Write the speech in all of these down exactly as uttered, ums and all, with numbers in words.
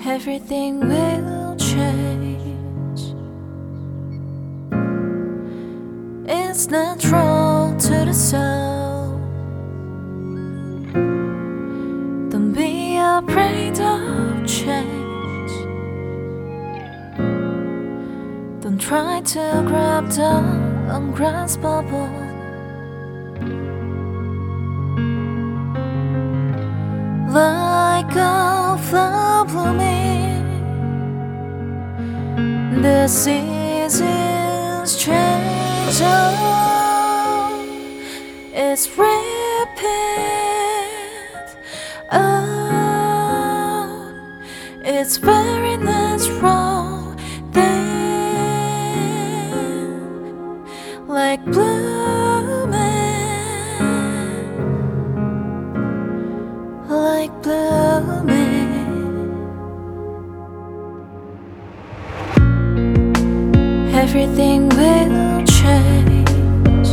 Everything will change. It's natural to the soul. Don't be afraid of change. Don't try to grab the ungraspable. Like a flower blooming, the seasons change. Oh, it's repeat. Oh, it's very natural thing, like blooming. Like blooming. Everything will change.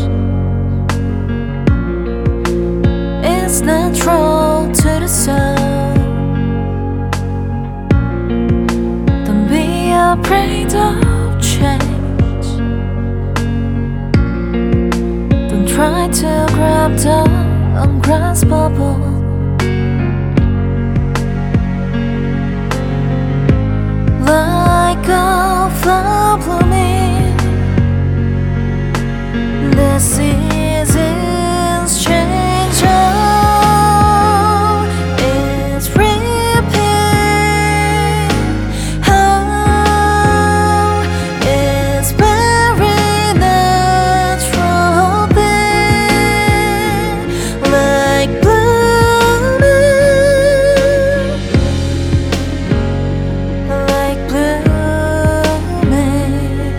It's natural to the soul. Don't be afraid of change. Don't try to grab the ungraspable. Like a flower blooming, the seasons change. Oh, it's repeat. Oh, it's very natural thing, like blooming. Like blooming.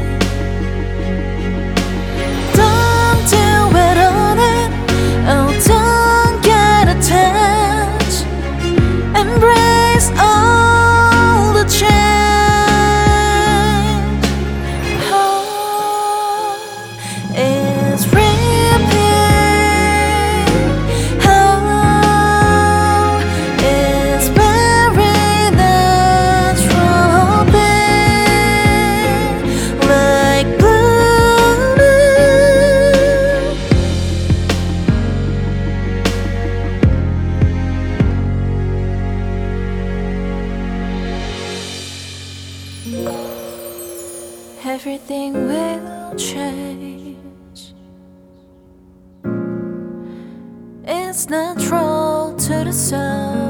Don't do it on it. Oh, don't get attached. Embrace all the change. Oh, it's repeat. Oh, it's very natural thing, like blooming. Everything will change. It's natural to the soul.